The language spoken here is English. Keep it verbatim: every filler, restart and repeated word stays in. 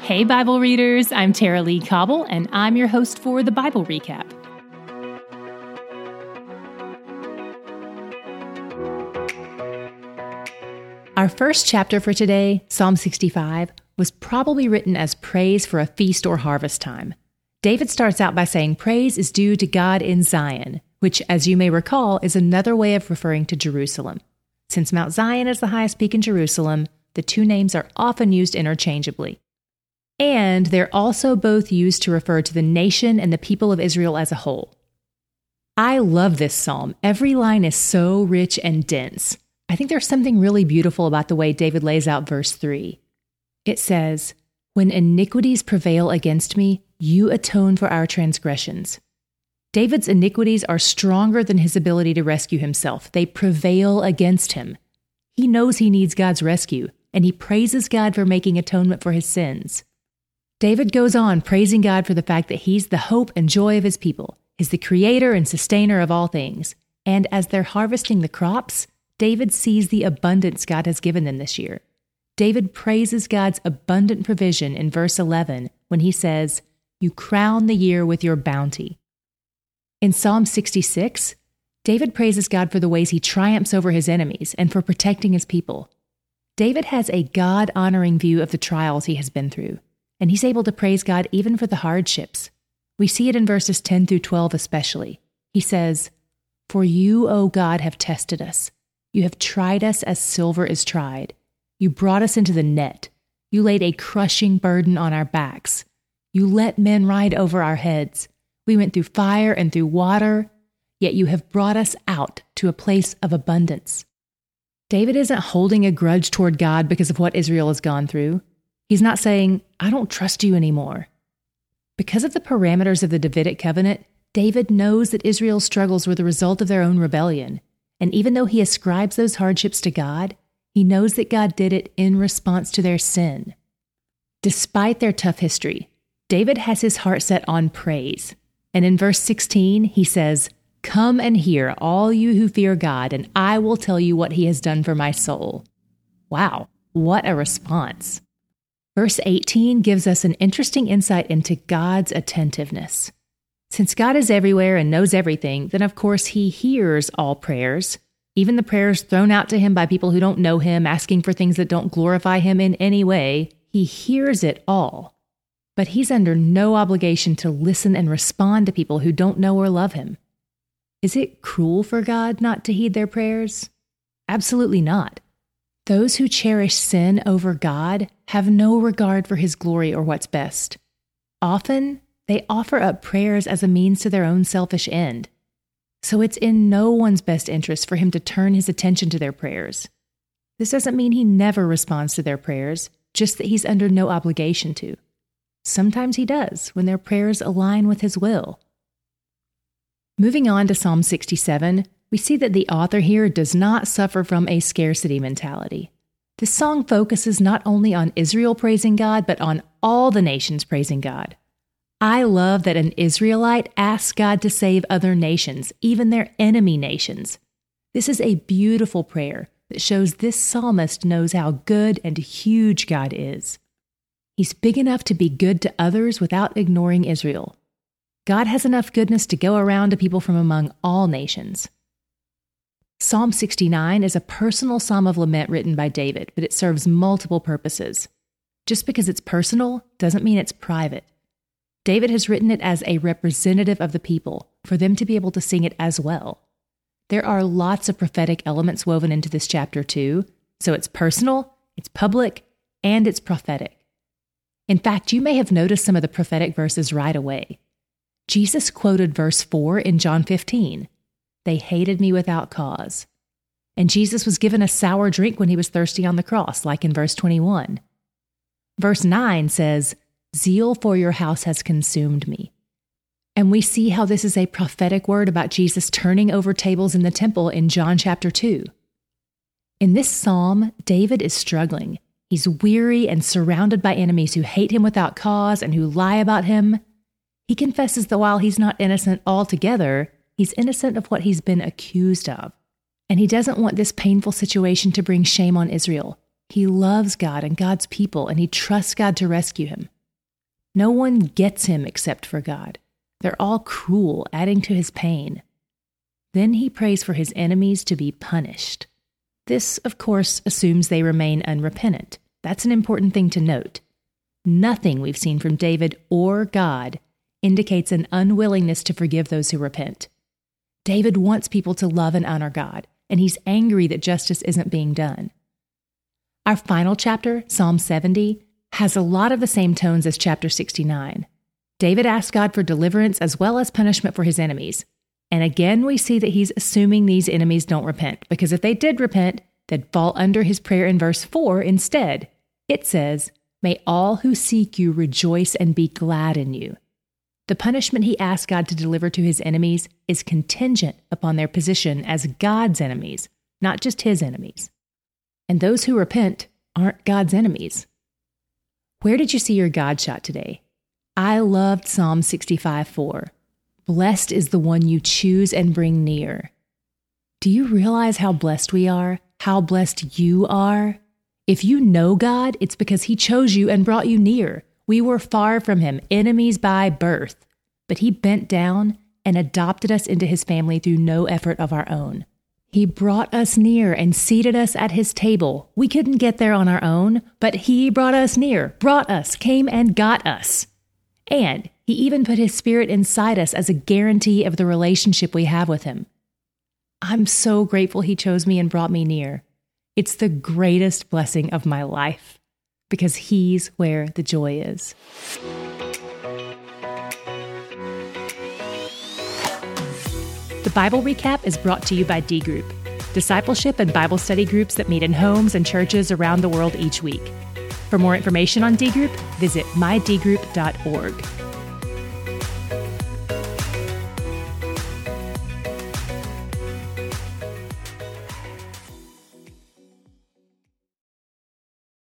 Hey, Bible readers, I'm Tara Lee Cobble, and I'm your host for the Bible Recap. Our first chapter for today, Psalm sixty-five, was probably written as praise for a feast or harvest time. David starts out by saying praise is due to God in Zion, which, as you may recall, is another way of referring to Jerusalem. Since Mount Zion is the highest peak in Jerusalem, the two names are often used interchangeably. And they're also both used to refer to the nation and the people of Israel as a whole. I love this psalm. Every line is so rich and dense. I think there's something really beautiful about the way David lays out verse three. It says, "When iniquities prevail against me, you atone for our transgressions." David's iniquities are stronger than his ability to rescue himself. They prevail against him. He knows he needs God's rescue, and he praises God for making atonement for his sins. David goes on praising God for the fact that he's the hope and joy of his people, is the creator and sustainer of all things. And as they're harvesting the crops, David sees the abundance God has given them this year. David praises God's abundant provision in verse eleven when he says, "You crown the year with your bounty." In Psalm sixty-six, David praises God for the ways he triumphs over his enemies and for protecting his people. David has a God-honoring view of the trials he has been through, and he's able to praise God even for the hardships. We see it in verses ten through twelve especially. He says, "For you, O God, have tested us. You have tried us as silver is tried. You brought us into the net. You laid a crushing burden on our backs. You let men ride over our heads. We went through fire and through water, yet you have brought us out to a place of abundance." David isn't holding a grudge toward God because of what Israel has gone through. He's not saying, "I don't trust you anymore." Because of the parameters of the Davidic covenant, David knows that Israel's struggles were the result of their own rebellion. And even though he ascribes those hardships to God, he knows that God did it in response to their sin. Despite their tough history, David has his heart set on praise. And in verse sixteen, he says, "Come and hear, all you who fear God, and I will tell you what he has done for my soul." Wow, what a response. Verse eighteen gives us an interesting insight into God's attentiveness. Since God is everywhere and knows everything, then of course he hears all prayers, even the prayers thrown out to him by people who don't know him, asking for things that don't glorify him in any way. He hears it all. But he's under no obligation to listen and respond to people who don't know or love him. Is it cruel for God not to heed their prayers? Absolutely not. Those who cherish sin over God have no regard for his glory or what's best. Often, they offer up prayers as a means to their own selfish end. So it's in no one's best interest for him to turn his attention to their prayers. This doesn't mean he never responds to their prayers, just that he's under no obligation to. Sometimes he does, when their prayers align with his will. Moving on to Psalm sixty-seven, we see that the author here does not suffer from a scarcity mentality. This song focuses not only on Israel praising God, but on all the nations praising God. I love that an Israelite asks God to save other nations, even their enemy nations. This is a beautiful prayer that shows this psalmist knows how good and huge God is. He's big enough to be good to others without ignoring Israel. God has enough goodness to go around to people from among all nations. Psalm sixty-nine is a personal psalm of lament written by David, but it serves multiple purposes. Just because it's personal doesn't mean it's private. David has written it as a representative of the people, for them to be able to sing it as well. There are lots of prophetic elements woven into this chapter too, so it's personal, it's public, and it's prophetic. In fact, you may have noticed some of the prophetic verses right away. Jesus quoted verse four in John fifteen. "They hated me without cause." And Jesus was given a sour drink when he was thirsty on the cross, like in verse twenty-one. Verse nine says, "Zeal for your house has consumed me." And we see how this is a prophetic word about Jesus turning over tables in the temple in John chapter two. In this psalm, David is struggling. He's weary and surrounded by enemies who hate him without cause and who lie about him. He confesses that while he's not innocent altogether, he's innocent of what he's been accused of. And he doesn't want this painful situation to bring shame on Israel. He loves God and God's people, and he trusts God to rescue him. No one gets him except for God. They're all cruel, adding to his pain. Then he prays for his enemies to be punished. This, of course, assumes they remain unrepentant. That's an important thing to note. Nothing we've seen from David or God indicates an unwillingness to forgive those who repent. David wants people to love and honor God, and he's angry that justice isn't being done. Our final chapter, Psalm seventy, has a lot of the same tones as chapter sixty-nine. David asks God for deliverance as well as punishment for his enemies. And again, we see that he's assuming these enemies don't repent, because if they did repent, they'd fall under his prayer in verse four instead. It says, "May all who seek you rejoice and be glad in you." The punishment he asks God to deliver to his enemies is contingent upon their position as God's enemies, not just his enemies. And those who repent aren't God's enemies. Where did you see your God shot today? I loved Psalm sixty-five four. Blessed is the one you choose and bring near. Do you realize how blessed we are? How blessed you are? If you know God, it's because he chose you and brought you near. We were far from him, enemies by birth, but he bent down and adopted us into his family through no effort of our own. He brought us near and seated us at his table. We couldn't get there on our own, but he brought us near, brought us, came and got us. And he even put his spirit inside us as a guarantee of the relationship we have with him. I'm so grateful he chose me and brought me near. It's the greatest blessing of my life, because he's where the joy is. The Bible Recap is brought to you by D Group, discipleship and Bible study groups that meet in homes and churches around the world each week. For more information on D Group, visit my d group dot org.